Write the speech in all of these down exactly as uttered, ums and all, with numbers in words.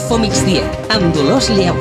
Info Migdia, amb Dolors Lleó.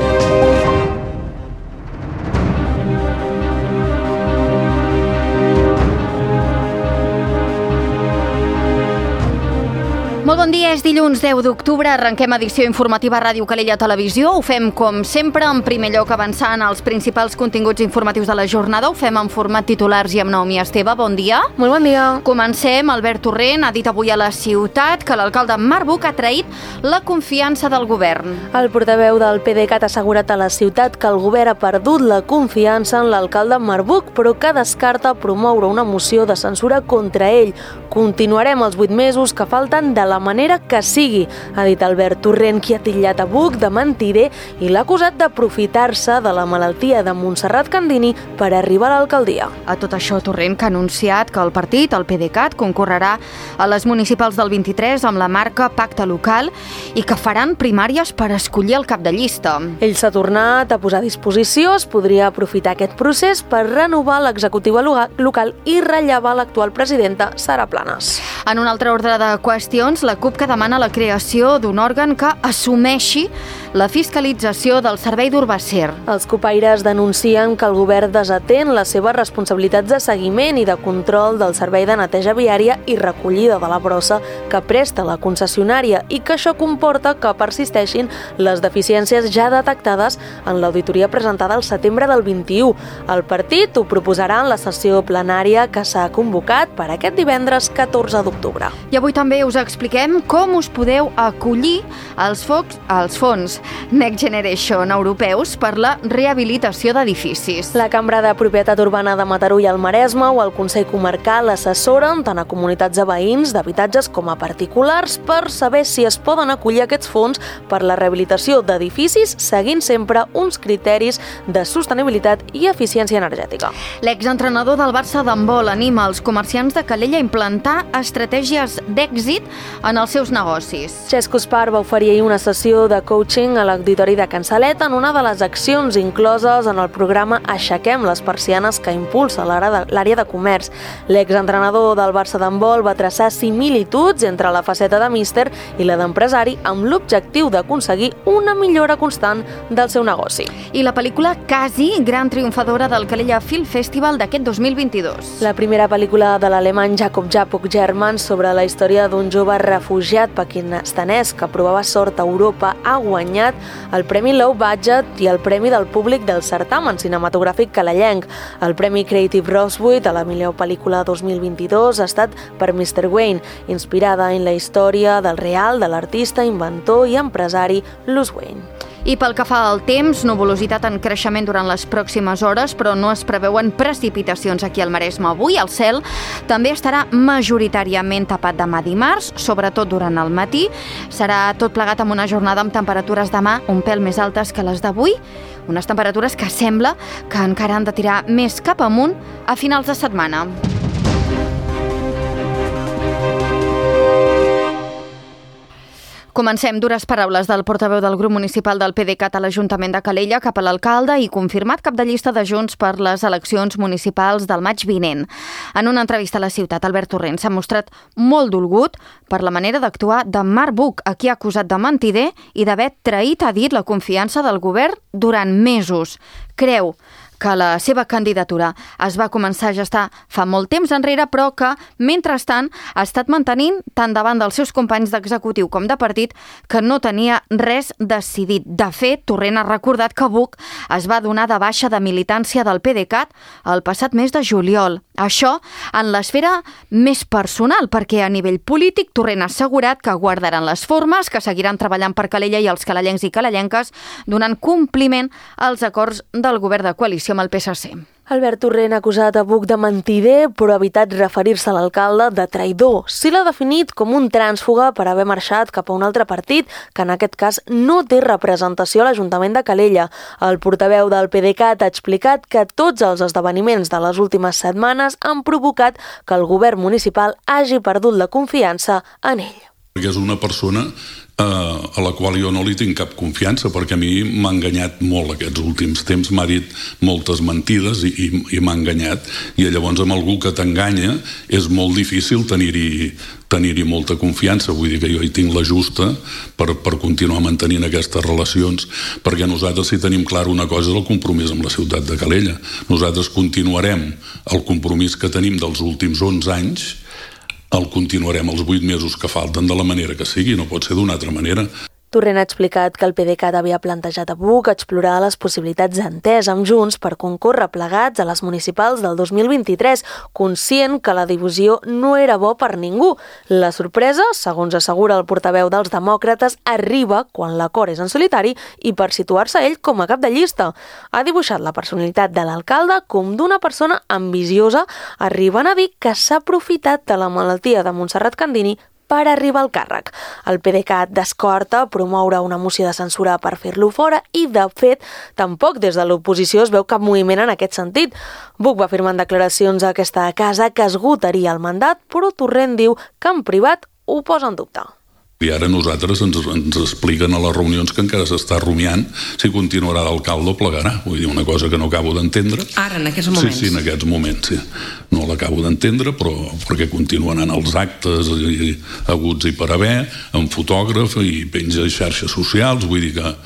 Molt bon dia, és dilluns deu d'octubre, arrenquem edició informativa Ràdio Calella Televisió. Ho fem, com sempre, en primer lloc avançant als principals continguts informatius de la jornada. Ho fem en format titulars i amb Naomi Esteve. Bon dia. Molt bon dia. Comencem. Albert Torrent ha dit avui a la ciutat que l'alcalde Marc Buch ha traït la confiança del govern. El portaveu del PDeCAT ha assegurat a la ciutat que el govern ha perdut la confiança en l'alcalde Marc Buch, però que descarta promoure una moció de censura contra ell. Continuarem els vuit mesos que falten de la manera que sigui, ha dit Albert Torrent, qui ha titllat a Buch de mentider i l'ha acusat d'aprofitar-se de la malaltia de Montserrat Candini per arribar a l'alcaldia. A tot això, Torrent, que ha anunciat que el partit, el PDeCAT, concorrerà a les municipals del vint-i-tres amb la marca Pacte Local i que faran primàries per escollir el cap de llista. Ell s'ha tornat a posar a disposició, es podria aprofitar aquest procés per renovar l'executiva local i rellevar l'actual presidenta, Sara Planes. En un altre ordre de qüestions, la CUP que demana la creació d'un òrgan que assumeixi la fiscalització del servei d'Urbacer. Els cupaires denuncien que el govern desatén les seves responsabilitats de seguiment i de control del servei de neteja viària i recollida de la brossa que presta la concessionària i que això comporta que persisteixin les deficiències ja detectades en l'auditoria presentada al setembre del vint-i-u. El partit ho proposarà en la sessió plenària que s'ha convocat per aquest divendres catorze d'octubre. I avui també us expliquem com us podeu acollir als, focs, als fons Next Generation europeus per la rehabilitació d'edificis. La Cambra de Propietat Urbana de Mataró i el Maresme o el Consell Comarcal assessoren tant a comunitats de veïns d'habitatges com a particulars per saber si es poden acollir aquests fons per la rehabilitació d'edificis seguint sempre uns criteris de sostenibilitat i eficiència energètica. L'exentrenador del Barça d'handbol anima els comerciants de Calella a implantar estratègies d'èxit en els seus negocis. Xesco Espar va oferir ahir una sessió de coaching a l'Auditori de Can Salet en una de les accions incloses en el programa Aixequem les persianes que impulsa l'àrea de comerç. L'exentrenador del Barça d'handbol va traçar similituds entre la faceta de míster i la d'empresari amb l'objectiu d'aconseguir una millora constant del seu negoci. I la pel·lícula Casi, gran triomfadora del Calella Film Festival d'aquest dos mil vint-i-dos. La primera pel·lícula de l'alemany Jakob Japoc German sobre la història d'un jove refugiat pakistanès que provava sort a Europa ha guanyat el Premi Low Budget i el Premi del Públic del certamen cinematogràfic calellenc. El Premi Creative Rosewood a la millor pel·lícula dos mil vint-i-dos ha estat per mister Wayne, inspirada en la història del real de l'artista, inventor i empresari Louis Wayne. I pel que fa al temps, nuvolositat en creixement durant les pròximes hores, però no es preveuen precipitacions aquí al Maresme. Avui el cel també estarà majoritàriament tapat demà dimarts, sobretot durant el matí. Serà tot plegat amb una jornada amb temperatures demà un pèl més altes que les d'avui, unes temperatures que sembla que encara han de tirar més cap amunt a finals de setmana. Comencem. Dures paraules del portaveu del grup municipal del PDeCAT a l'Ajuntament de Calella cap a l'alcalde i confirmat cap de llista de Junts per les eleccions municipals del maig vinent. En una entrevista a la ciutat, Albert Torrent s'ha mostrat molt dolgut per la manera d'actuar de Marc Buch, a qui ha acusat de mentider i d'haver traït, ha dit, la confiança del govern durant mesos. Creu que la seva candidatura es va començar a gestar fa molt temps enrere, però que, mentrestant, ha estat mantenint, tant davant dels seus companys d'executiu com de partit, que no tenia res decidit. De fet, Torrent ha recordat que Buch es va donar de baixa de militància del PDeCAT el passat mes de juliol. Això en l'esfera més personal, perquè a nivell polític Torrent ha assegurat que guardaran les formes, que seguiran treballant per Calella i els calellencs i calellenques, donant compliment als acords del govern de coalició amb el P S C. Albert Torrent ha acusat a Buch de mentider, però ha evitat referir-se a l'alcalde de traïdor. Sí l'ha definit com un trànsfuga per haver marxat cap a un altre partit, que en aquest cas no té representació a l'Ajuntament de Calella. El portaveu del PDeCAT ha explicat que tots els esdeveniments de les últimes setmanes han provocat que el govern municipal hagi perdut la confiança en ell. Perquè és una persona eh, a la qual jo no li tinc cap confiança, perquè a mi m'ha enganyat molt aquests últims temps, m'ha dit moltes mentides i, i, i m'ha enganyat, i llavors amb algú que t'enganya és molt difícil tenir-hi tenir-hi molta confiança. Vull dir que jo hi tinc la justa per, per continuar mantenint aquestes relacions, perquè nosaltres si tenim clar una cosa és el compromís amb la ciutat de Calella. Nosaltres continuarem el compromís que tenim dels últims onze anys, el continuarem els vuit mesos que falten de la manera que sigui, no pot ser d'una altra manera. Torrent ha explicat que el PDeCAT havia plantejat a Buc explorar les possibilitats d'entesa amb Junts per concórrer plegats a les municipals del dos mil vint-i-tres, conscient que la divisió no era bo per ningú. La sorpresa, segons assegura el portaveu dels demòcrates, arriba quan l'acord és en solitari i per situar-se ell com a cap de llista. Ha dibuixat la personalitat de l'alcalde com d'una persona ambiciosa, arribant a dir que s'ha aprofitat de la malaltia de Montserrat Candini per arribar al càrrec. El PDeCAT descarta promoure una moció de censura per fer-lo fora i, de fet, tampoc des de l'oposició es veu cap moviment en aquest sentit. Buc va afirmar en declaracions a aquesta casa que esgotaria el mandat, però Torrent diu que en privat ho posa en dubte. I ara nosaltres ens, ens expliquen a les reunions que encara s'està rumiant si continuarà d'alcalde o plegarà. Vull dir, una cosa que no acabo d'entendre. Ara, en aquests moments? Sí, sí, en aquests moments, sí. No l'acabo d'entendre, però perquè continuen anant als actes i, aguts i per haver, amb fotògraf i penja a xarxes socials, vull dir que...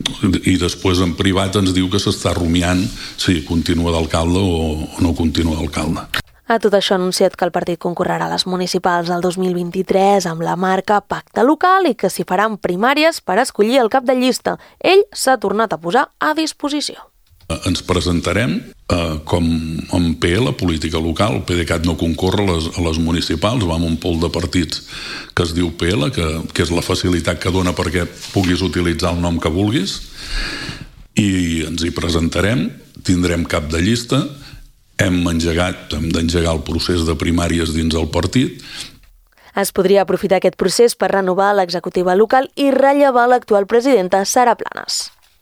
I després en privat ens diu que s'està rumiant si continua d'alcalde o, o no continua d'alcalde. A tot això ha anunciat que el partit concorrerà a les municipals del dos mil vint-i-tres amb la marca Pacte Local i que s'hi faran primàries per escollir el cap de llista. Ell s'ha tornat a posar a disposició. Ens presentarem eh, com en P L, política local. El PDeCAT no concorre a les, a les municipals, va amb un pool de partits que es diu P L, que, que és la facilitat que dona perquè puguis utilitzar el nom que vulguis, i ens hi presentarem, tindrem cap de llista. Hem engegat, hem d'engegar el procés de primàries dins el partit. Es podria aprofitar aquest procés per renovar l'executiva local i rellevar l'actual presidenta Sara Planes.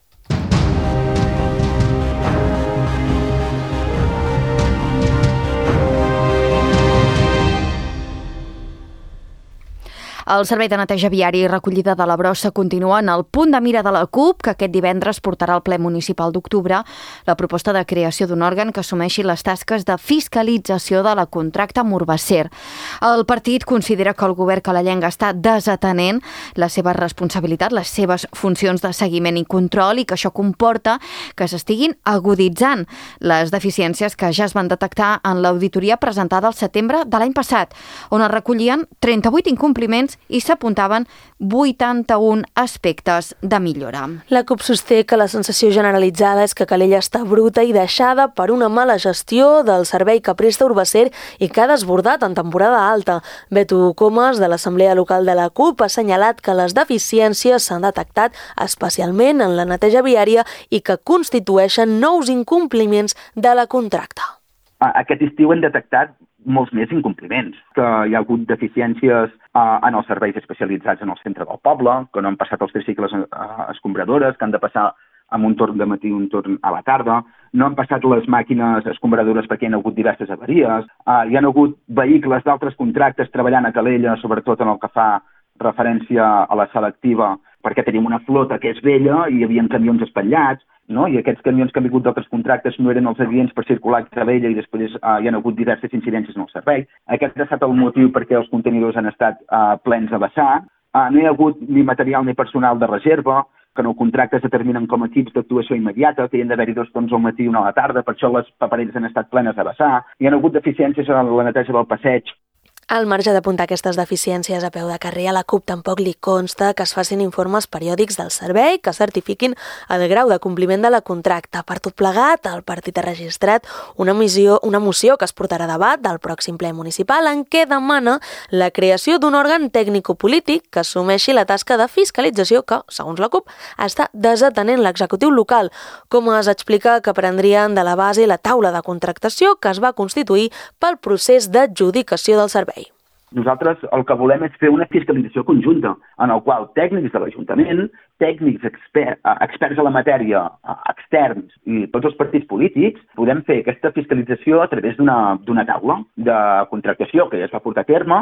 El servei de neteja viària i recollida de la brossa continua en el punt de mira de la CUP, que aquest divendres portarà al ple municipal d'octubre la proposta de creació d'un òrgan que assumeixi les tasques de fiscalització de la contracta amb Urbacer. El partit considera que el govern calellenc està desatenent la seva responsabilitat, les seves funcions de seguiment i control, i que això comporta que s'estiguin aguditzant les deficiències que ja es van detectar en l'auditoria presentada al setembre de l'any passat, on es recollien trenta-vuit incompliments i s'apuntaven vuitanta-un aspectes de millora. La CUP sosté que la sensació generalitzada és que Calella està bruta i deixada per una mala gestió del servei que presta Urbacer i que ha desbordat en temporada alta. Beto Comas, de l'Assemblea Local de la CUP, ha assenyalat que les deficiències s'han detectat especialment en la neteja viària i que constitueixen nous incompliments de la contracta. Aquest estiu hem detectat molts més incompliments, que hi ha hagut deficiències eh, en els serveis especialitzats en el centre del poble, que no han passat els tricicles eh, escombradores, que han de passar amb un torn de matí i un torn a la tarda, no han passat les màquines escombradores perquè hi ha hagut diverses avaries, eh, hi ha hagut vehicles d'altres contractes treballant a Calella, sobretot en el que fa referència a la selectiva, perquè tenim una flota que és vella i hi havia camions espatllats, no? I aquests camions que han vingut d'altres contractes no eren els adients per circular a Calella i després eh, hi ha hagut diverses incidències en el servei. Aquest ha estat el motiu perquè els contenidors han estat eh, plens a vessar. Eh, no hi ha hagut ni material ni personal de reserva, que en el contracte es determinen com a equips d'actuació immediata, que hi ha d'haver-hi dos torns al matí i una a la tarda, per això les papereres han estat plenes a vessar. Hi ha hagut deficiències en la neteja del passeig. Al marge d'apuntar aquestes deficiències a peu de carrer, a la CUP tampoc li consta que es facin informes periòdics del servei que certifiquin el grau de compliment de la contracta. Per tot plegat, el partit ha registrat una, missió, una moció que es portarà a debat del pròxim ple municipal en què demana la creació d'un òrgan tècnico-polític que assumeixi la tasca de fiscalització que, segons la CUP, està desatenent l'executiu local, com es explica que prendrien de la base la taula de contractació que es va constituir pel procés d'adjudicació del servei. Nosaltres el que volem és fer una fiscalització conjunta, en el qual tècnics de l'Ajuntament, tècnics exper experts a la matèria, externs i tots els partits polítics, podem fer aquesta fiscalització a través d'una taula de contractació que ja es va portar a terme,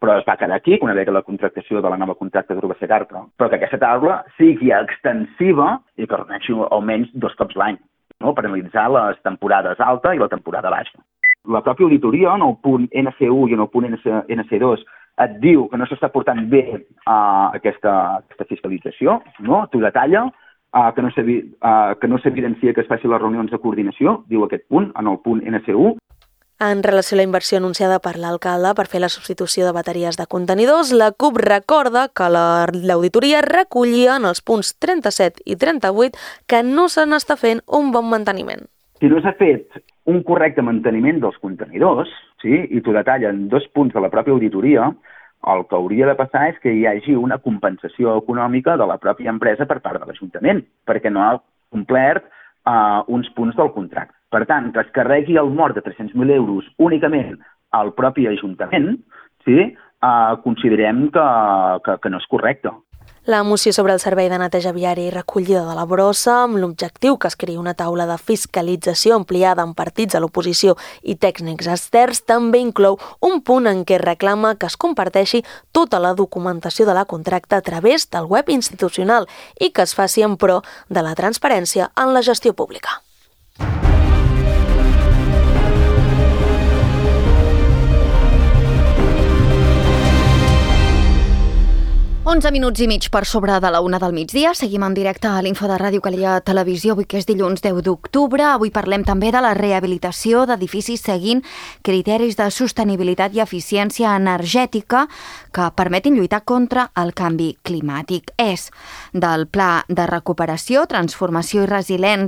però es va quedar aquí, quan hi havia la contractació de la nova contracta d'Urba Segarra, però que aquesta taula sigui extensiva i que reuneixi almenys dos cops l'any, no? Per analitzar les temporades alta i la temporada baixa. La pròpia auditoria, en el punt N C u i en el punt N C dos, et diu que no s'està portant bé uh, aquesta, aquesta fiscalització, no? T'ho detalla, uh, que no s'evidencia uh, que es faci les reunions de coordinació, diu aquest punt, en el punt N C u. En relació a la inversió anunciada per l'alcalde per fer la substitució de bateries de contenidors, la CUP recorda que l'auditoria recollia en els punts trenta-set i trenta-vuit que no se n'està fent un bon manteniment. Si no s'ha fet un correcte manteniment dels contenidors, sí, i t'ho detalla en dos punts de la pròpia auditoria, el que hauria de passar és que hi hagi una compensació econòmica de la pròpia empresa per part de l'Ajuntament, perquè no ha complert uh, uns punts del contracte. Per tant, que es carregui el mort de tres-cents mil euros únicament al propi Ajuntament, sí, uh, considerem que, que, que no és correcte. La moció sobre el servei de neteja viària i recollida de la brossa, amb l'objectiu que es creï una taula de fiscalització ampliada amb partits de l'oposició i tècnics externs, també inclou un punt en què reclama que es comparteixi tota la documentació de la contracta a través del web institucional i que es faci en pro de la transparència en la gestió pública. onze minuts i mig per sobre de la una del migdia. Seguim en directe a l'Info de Ràdio Calella Televisió, avui que és dilluns deu d'octubre. Avui parlem també de la rehabilitació d'edificis seguint criteris de sostenibilitat i eficiència energètica que permetin lluitar contra el canvi climàtic. És del Pla de Recuperació, Transformació i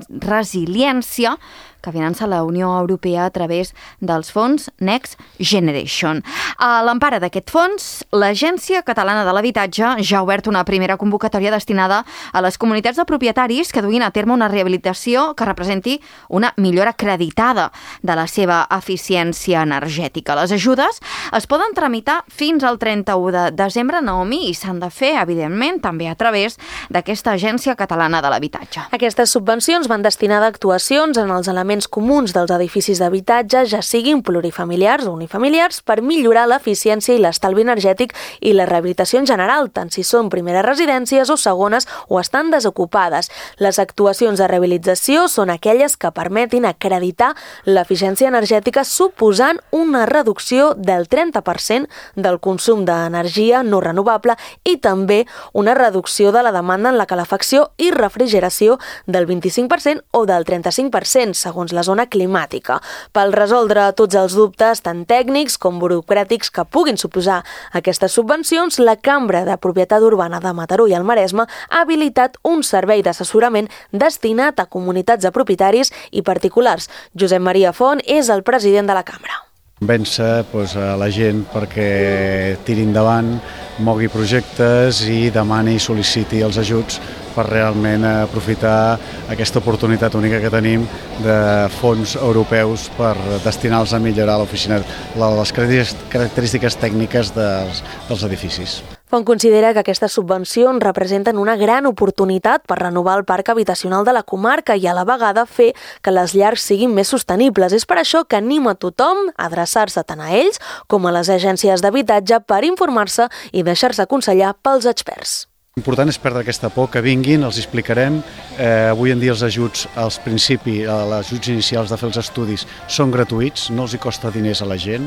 Resiliència que finança la Unió Europea a través dels fons Next Generation. A l'empara d'aquest fons, l'Agència Catalana de l'Habitatge ja ha obert una primera convocatòria destinada a les comunitats de propietaris que duguin a terme una rehabilitació que representi una millora acreditada de la seva eficiència energètica. Les ajudes es poden tramitar fins al trenta-u de desembre, Naomi, i s'han de fer, evidentment, també a través d'aquesta Agència Catalana de l'Habitatge. Aquestes subvencions van destinades a actuacions en els elements comuns dels edificis d'habitatge, ja siguin plurifamiliars o unifamiliars, per millorar l'eficiència i l'estalvi energètic i la rehabilitació en general, tant si són primeres residències o segones o estan desocupades. Les actuacions de rehabilitació són aquelles que permetin acreditar l'eficiència energètica suposant una reducció del trenta per cent del consum d'energia no renovable i també una reducció de la demanda en la calefacció i refrigeració del vint-i-cinc per cent o del trenta-cinc per cent, segons la zona climàtica. Per resoldre tots els dubtes, tant tècnics com burocràtics que puguin suposar aquestes subvencions, la Cambra de Propietat Urbana de Mataró i el Maresme ha habilitat un servei d'assessorament destinat a comunitats de propietaris i particulars. Josep Maria Font és el president de la Cambra. Convèncer doncs, a la gent perquè tiri endavant, mogui projectes i demani i sol·liciti els ajuts per realment aprofitar aquesta oportunitat única que tenim de fons europeus per destinar-los a millorar l'oficina, les característiques tècniques dels, dels edificis. Font considera que aquestes subvencions representen una gran oportunitat per renovar el parc habitacional de la comarca i a la vegada fer que les llars siguin més sostenibles. És per això que anima tothom a adreçar-se tant a ells com a les agències d'habitatge per informar-se i deixar-se aconsellar pels experts. L'important és perdre aquesta por, que vinguin, els explicarem. Eh, avui en dia els ajuts, als principis, els ajuts inicials de fer els estudis són gratuïts, no els hi costa diners a la gent,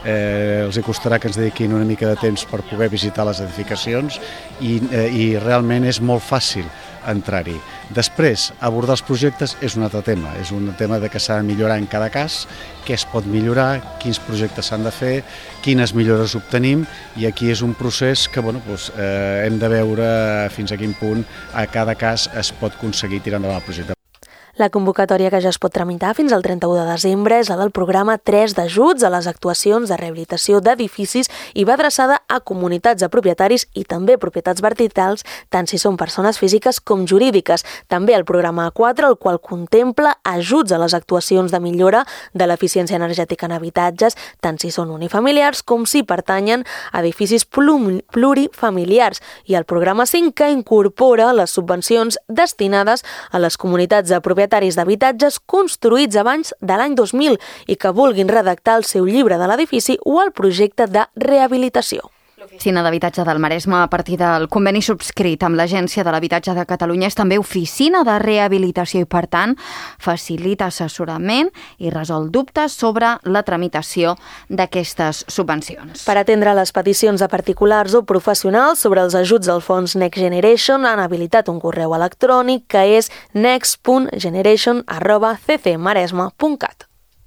eh, els hi costarà que ens dediquin una mica de temps per poder visitar les edificacions i, eh, i realment és molt fàcil entrar-hi. Després, abordar els projectes és un altre tema, és un tema de que s'ha de millorar en cada cas, què es pot millorar, quins projectes s'han de fer, quines millores obtenim, i aquí és un procés que bueno, doncs, eh, hem de veure fins a quin punt a cada cas es pot aconseguir tirar endavant el projecte. La convocatòria que ja es pot tramitar fins al trenta-u de desembre és la del programa tres d'ajuts a les actuacions de rehabilitació d'edificis i va adreçada a comunitats de propietaris i també propietats verticals, tant si són persones físiques com jurídiques. També el programa quatre, el qual contempla ajuts a les actuacions de millora de l'eficiència energètica en habitatges, tant si són unifamiliars com si pertanyen a edificis plurifamiliars. I el programa cinc, que incorpora les subvencions destinades a les comunitats de propietaris propietaris d'habitatges construïts abans de l'any dos mil i que vulguin redactar el seu llibre de l'edifici o el projecte de rehabilitació. L'Oficina d'Habitatge del Maresme, a partir del conveni subscrit amb l'Agència de l'Habitatge de Catalunya, és també oficina de rehabilitació i, per tant, facilita assessorament i resol dubtes sobre la tramitació d'aquestes subvencions. Per atendre les peticions de particulars o professionals sobre els ajuts del fons Next Generation han habilitat un correu electrònic que és next punt generation arroba c c maresme punt cat.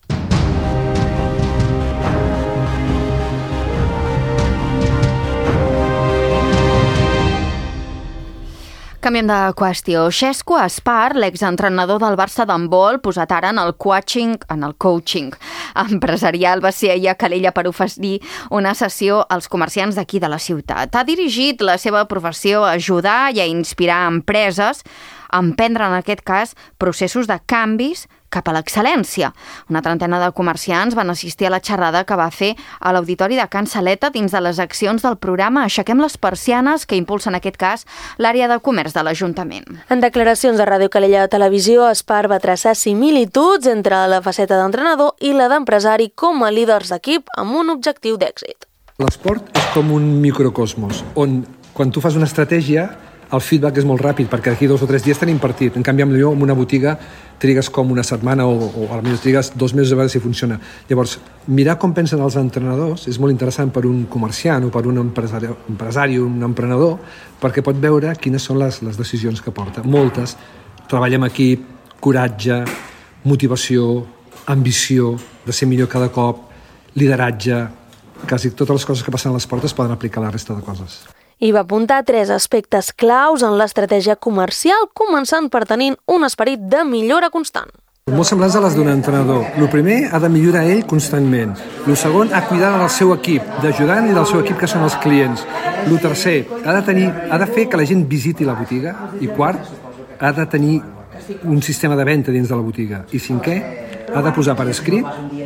Canviem de qüestió. Xesco Espar, l'exentrenador del Barça d'handbol, posat ara en el coaching, en el coaching empresarial, va ser ahir a Calella per oferir una sessió als comerciants d'aquí de la ciutat. Ha dirigit la seva professió a ajudar i a inspirar empreses a emprendre, en aquest cas, processos de canvis cap a l'excel·lència. Una trentena de comerciants van assistir a la xerrada que va fer a l'Auditori de Can Saleta dins de les accions del programa Aixequem les persianes, que impulsa en aquest cas l'àrea de comerç de l'Ajuntament. En declaracions a Ràdio Calella de Televisió, Espar va traçar similituds entre la faceta d'entrenador i la d'empresari com a líders d'equip amb un objectiu d'èxit. L'esport és com un microcosmos, on quan tu fas una estratègia el feedback és molt ràpid, perquè d'aquí dos o tres dies tenim partit. En canvi, millor en una botiga trigues com una setmana o, o almenys trigues dos mesos a veure si funciona. Llavors, mirar com pensen els entrenadors és molt interessant per un comerciant o per un empresari, empresari un emprenedor, perquè pot veure quines són les, les decisions que porta. Moltes, treball en equip, coratge, motivació, ambició, de ser millor cada cop, lideratge, quasi totes les coses que passen a l'esport es poden aplicar a la resta de coses. I va apuntar tres aspectes claus en l'estratègia comercial, començant per tenir un esperit de millora constant. Molt semblants a les d'un entrenador. El primer ha de millorar ell constantment. El segon, ha cuidar del seu equip, d'ajudant i del seu equip, que són els clients. El tercer, ha de, tenir, ha de fer que la gent visiti la botiga. I quart, ha de tenir un sistema de venda dins de la botiga. I cinquè, ha de posar per escrit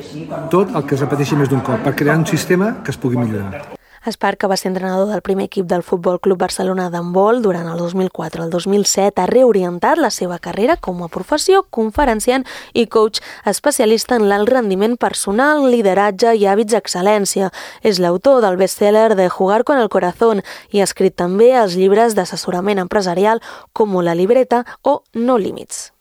tot el que es repeteixi més d'un cop per crear un sistema que es pugui millorar. Espar, que va ser entrenador del primer equip del Futbol Club Barcelona d'handbol durant el dos mil quatre al dos mil set, ha reorientat la seva carrera com a professió, conferenciant i coach especialista en l'alt rendiment personal, lideratge i hàbits d'excel·lència. És l'autor del best-seller de Jugar con el corazón i ha escrit també els llibres d'assessorament empresarial com La libreta o No límits.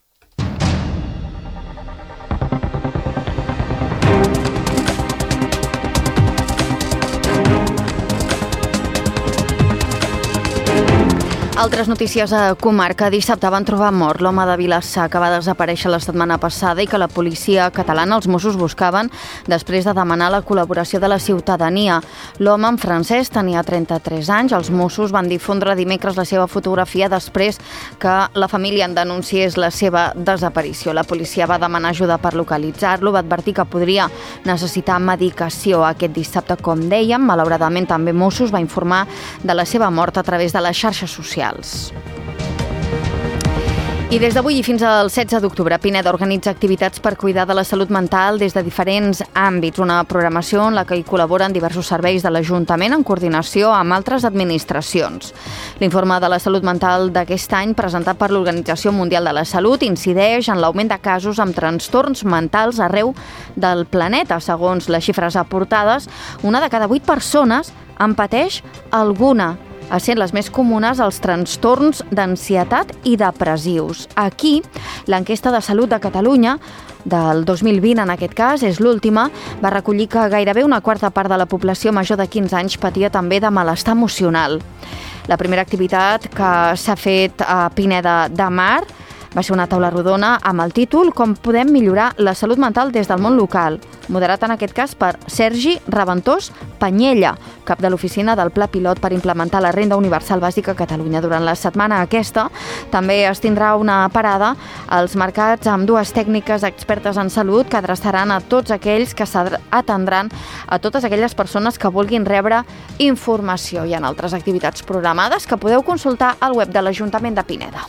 Altres notícies a comarca. Dissabte van trobar mort l'home de Vilassar que va desaparèixer la setmana passada i que la policia catalana, els Mossos, buscaven després de demanar la col·laboració de la ciutadania. L'home, en francès, tenia trenta-tres anys. Els Mossos van difondre dimecres la seva fotografia després que la família en denunciés la seva desaparició. La policia va demanar ajuda per localitzar-lo, va advertir que podria necessitar medicació. Aquest dissabte, com dèiem, malauradament també Mossos va informar de la seva mort a través de les xarxes socials. I des d'avui i fins al setze d'octubre, Pineda organitza activitats per cuidar de la salut mental des de diferents àmbits, una programació en la que hi col·laboren diversos serveis de l'Ajuntament en coordinació amb altres administracions. L'informe de la salut mental d'aquest any, presentat per l'Organització Mundial de la Salut, incideix en l'augment de casos amb trastorns mentals arreu del planeta. Segons les xifres aportades, una de cada vuit persones en pateix alguna, essent les més comunes els trastorns d'ansietat i depressius. Aquí, l'enquesta de salut de Catalunya, del dos mil vint en aquest cas, és l'última, va recollir que gairebé una quarta part de la població major de quinze anys patia també de malestar emocional. La primera activitat que s'ha fet a Pineda de Mar va ser una taula rodona amb el títol Com podem millorar la salut mental des del món local, moderat en aquest cas per Sergi Reventós Panyella, cap de l'oficina del Pla Pilot per implementar la Renda Universal Bàsica a Catalunya. Durant la setmana aquesta també es tindrà una parada als mercats amb dues tècniques expertes en salut que adreçaran a tots aquells que s'atendran a totes aquelles persones que vulguin rebre informació. Hi ha altres activitats programades que podeu consultar al web de l'Ajuntament de Pineda.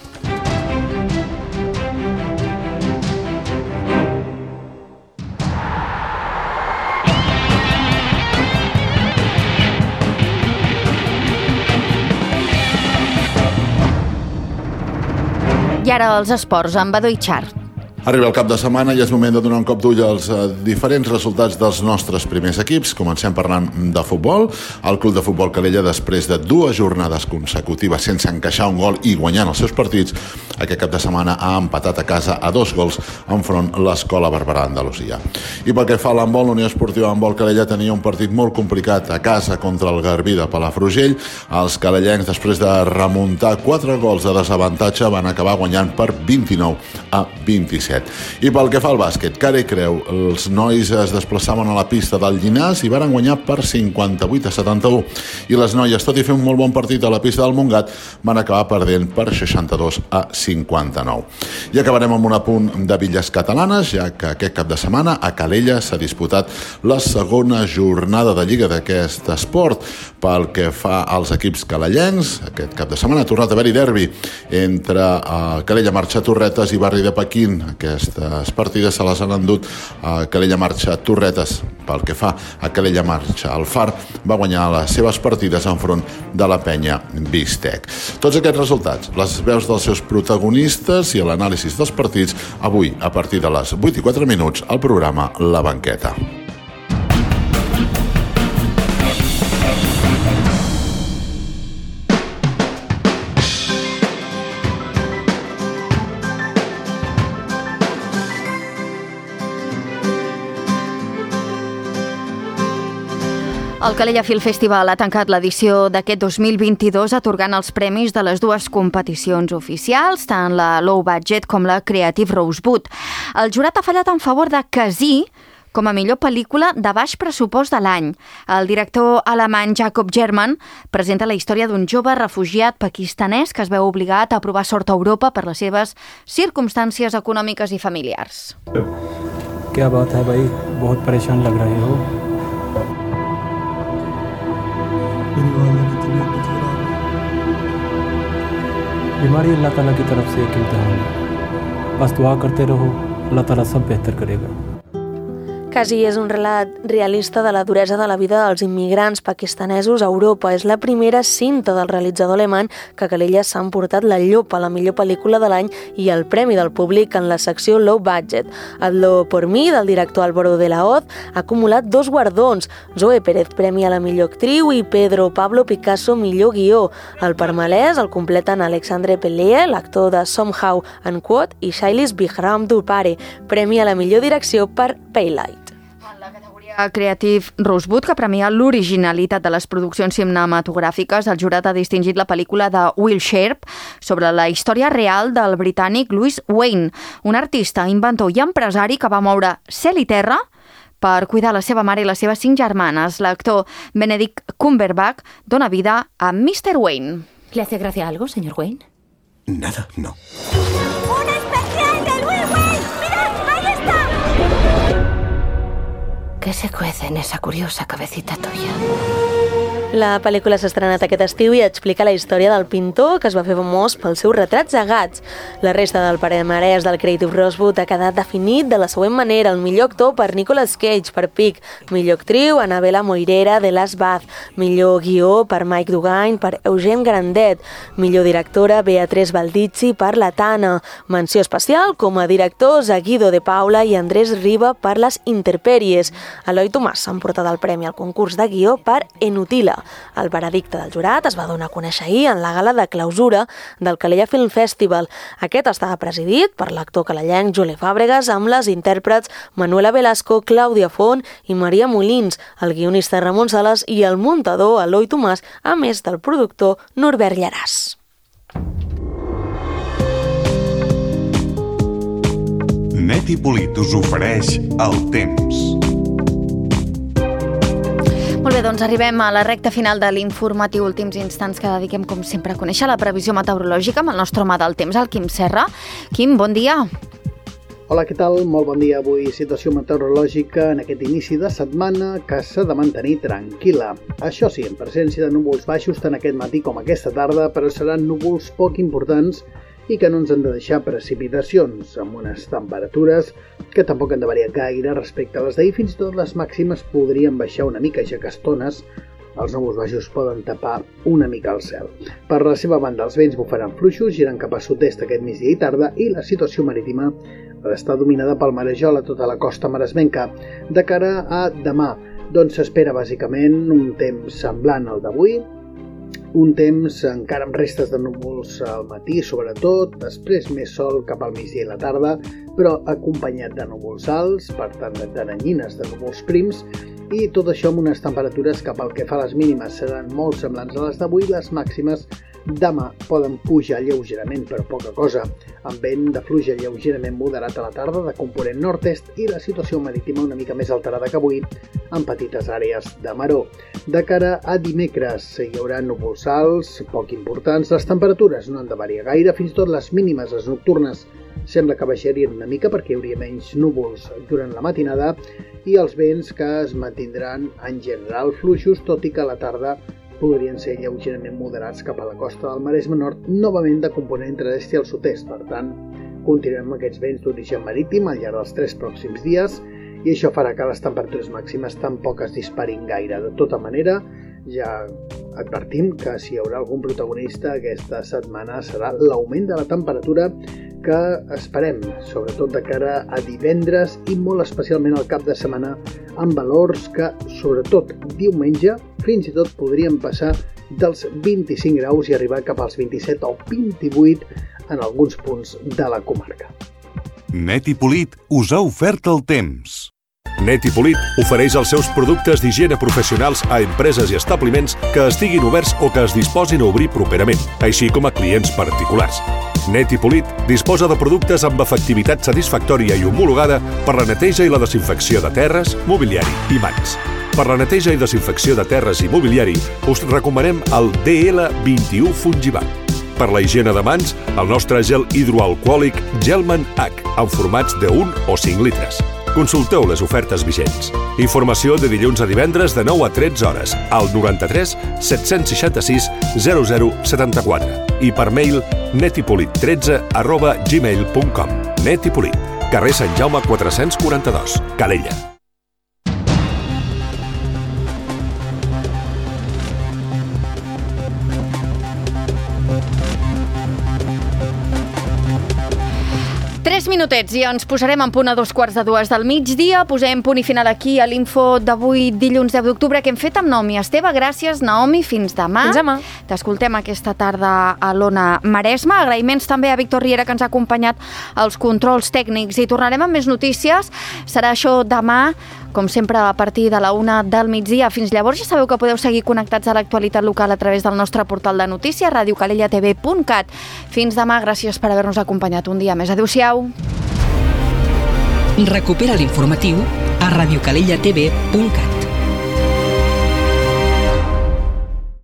I ara els esports amb Badó Itxart. Arriba el cap de setmana i és moment de donar un cop d'ull als eh, diferents resultats dels nostres primers equips. Comencem parlant de futbol. El Club de Futbol Calella, després de dues jornades consecutives sense encaixar un gol i guanyant els seus partits, aquest cap de setmana ha empatat a casa a dos gols enfront l'Escola Barberà d'Andalusia. I pel que fa a l'handbol, l'Unió Esportiva Handbol Calella tenia un partit molt complicat a casa contra el Garbí de Palafrugell. Els calellencs, després de remuntar quatre gols de desavantatge, van acabar guanyant per vint-i-nou a vint-i-set. I pel que fa al bàsquet, cara i creu, els nois es desplaçaven a la pista del Llinars i varen guanyar per cinquanta-vuit a setanta-u. I les noies, tot i fer un molt bon partit a la pista del Montgat, van acabar perdent per seixanta-dos a cinquanta-nou. I acabarem amb un apunt de Villes Catalanes, ja que aquest cap de setmana a Calella s'ha disputat la segona jornada de Lliga d'aquest esport. Pel que fa als equips calellencs, aquest cap de setmana ha tornat a haver-hi derbi entre uh, Calella Marxa Torretes i Barri de Pequín. Aquestes partides se les han endut a Calella Marxa Torretes. Pel que fa a Calella Marxa, el Far va guanyar les seves partides enfront de la penya Bistec. Tots aquests resultats, les veus dels seus protagonistes i l'anàlisi dels partits, avui a partir de les vuit i quatre minuts al programa La Banqueta. El Calella Film Festival ha tancat l'edició d'aquest dos mil vint-i-dos atorgant els premis de les dues competicions oficials, tant la Low Budget com la Creative Rosebud. El jurat ha fallat en favor de Casí com a millor pel·lícula de baix pressupost de l'any. El director alemany Jakob German presenta la història d'un jove refugiat pakistanès que es veu obligat a provar sort a Europa per les seves circumstàncies econòmiques i familiars. Què baat hai bhai? Bahut pareshan lag rahe ho. बीमारी अल्लाह ताला की तरफ से एक इम्तिहान है। बस दुआ करते रहो, अल्लाह ताला सब बेहतर करेगा। Casí és un relat realista de la duresa de la vida dels immigrants pakistanesos a Europa. És la primera cinta del realitzador alemany que a Calella s'ha emportat la Llopa, la millor pel·lícula de l'any, i el Premi del Públic en la secció Low Budget. Hazlo por mí, del director Álvaro de la Hoz, ha acumulat dos guardons. Zoe Pérez, premi a la millor actriu, i Pedro Pablo Picasso, millor guió. El parmalès el completen Alexandre Pellier, l'actor de Somehow and Quote, i Shailis Bihram Dupare, premi a la millor direcció per Paylight. Creative Rosebud, que premia l'originalitat de les produccions cinematogràfiques, el jurat ha distingit la pel·lícula de Will Sharpe sobre la història real del britànic Louis Wayne, un artista, inventor i empresari que va moure cel i terra per cuidar la seva mare i les seves cinc germanes. L'actor Benedict Cumberbatch dona vida a mister Wayne. ¿Le hace gracia algo, señor Wayne? Nada, no. ¡Un especial de Louis Wayne! ¡Mirad, ahí está! ¿Qué se cuece en esa curiosa cabecita tuya? La pel·lícula s'ha estrenat aquest estiu i explica la història del pintor que es va fer famós pels seus retrats de gats. La resta del palmarès del Creative Rosebud ha quedat definit de la següent manera. El millor actor per Nicolas Cage, per Pic. Millor actriu, Annabella Moirera, de Last Bath. Millor guió per Mike Dugain, per Eugene Grandet. Millor directora, Beatrice Baldizzi, per La Tana. Menció especial com a directors a Guido de Paula i Andrés Riba per Les Interpèries. Eloi Tomàs s'ha emportat el premi al concurs de guió per Enutila. El veredicte del jurat es va donar a conèixer ahir en la gala de clausura del Calella Film Festival. Aquest estava presidit per l'actor calellenc Juli Fàbregas amb les intèrprets Manuela Velasco, Clàudia Font i Maria Molins, el guionista Ramon Sales i el muntador Eloi Tomàs, a més del productor Norbert Llaràs. Net i Polit us ofereix el temps. Molt bé, doncs arribem a la recta final de l'informatiu, últims instants que dediquem, com sempre, a conèixer la previsió meteorològica amb el nostre home del temps, el Quim Serra. Quim, bon dia. Hola, què tal? Molt bon dia. Avui situació meteorològica en aquest inici de setmana que s'ha de mantenir tranquil·la. Això sí, en presència de núvols baixos tant aquest matí com aquesta tarda, però seran núvols poc importants i que no ens han de deixar precipitacions, amb unes temperatures que tampoc han de variar gaire respecte a les d'ahir. Fins i tot les màximes podrien baixar una mica, ja que a estones els núvols baixos poden tapar una mica el cel. Per la seva banda, els vents bufaran fluixos, giren cap a sud-est aquest migdia i tarda i la situació marítima està dominada pel marejol a tota la costa maresmenca. De cara a demà, doncs s'espera bàsicament un temps semblant al d'avui, un temps encara amb restes de núvols al matí, sobretot, després més sol cap al migdia i la tarda, però acompanyat de núvols alts, per tant de teranyines de núvols prims, i tot això amb unes temperatures que pel que fa a les mínimes seran molt semblants a les d'avui, les màximes demà poden pujar lleugerament, però poca cosa, amb vent de fluix lleugerament moderat a la tarda de component nord-est i la situació marítima una mica més alterada que avui, en petites àrees de maró. De cara a dimecres hi haurà núvols alts, poc importants, les temperatures no han de variar gaire, fins i tot les mínimes, les nocturnes, sembla que baixarien una mica perquè hi hauria menys núvols durant la matinada i els vents que es mantindran en general fluixos, tot i que a la tarda podrien ser lleugerament moderats cap a la costa del Maresme Nord, novament de component entre l'est i el sud-est. Per tant, continuem amb aquests vents d'origen marítim al llarg dels tres pròxims dies i això farà que les temperatures màximes tampoc es disparin gaire. De tota manera, ja advertim que si hi haurà algun protagonista aquesta setmana serà l'augment de la temperatura que esperem, sobretot de cara a divendres i molt especialment al cap de setmana, amb valors que, sobretot diumenge, fins i tot podrien passar dels vint-i-cinc graus i arribar cap als vint-i-set o vint-i-vuit en alguns punts de la comarca. Net i Polit us ha ofert el temps. Net i Polit ofereix els seus productes d'higiene professionals a empreses i establiments que estiguin oberts o que es disposin a obrir properament, així com a clients particulars. Net i Polit disposa de productes amb efectivitat satisfactòria i homologada per la neteja i la desinfecció de terres, mobiliari i mans. Per la neteja i desinfecció de terres i mobiliari us recomanem el D L vint-i-u Fungivac. Per la higiene de mans, el nostre gel hidroalcohòlic Gelman H, en formats de un o cinc litres. Consulteu les ofertes vigents. Informació de dilluns a divendres de nou a tretze hores al noranta-tres set-cents seixanta-sis zero zero setanta-quatre i per mail netipolit tretze arroba gmail punt com. Net i Polit, carrer Sant Jaume quatre-cents quaranta-dos, Calella. Tres minutets i ens posarem en punt a dos quarts de dues del migdia. Posem punt i final aquí a l'info d'avui, dilluns deu d'octubre, que hem fet amb Naomi Esteve. Gràcies, Naomi. Fins demà. Fins demà. T'escoltem aquesta tarda a l'Ona Maresme. Agraïments també a Víctor Riera, que ens ha acompanyat als controls tècnics. I tornarem amb més notícies. Serà això demà, com sempre, a partir de la una del migdia. Fins llavors ja sabeu que podeu seguir connectats a l'actualitat local a través del nostre portal de notícies, radio calella t v punt cat. Fins demà. Gràcies per haver-nos acompanyat un dia més. Adéu-siau. Recupera l'informatiu a radio calella t v punt cat.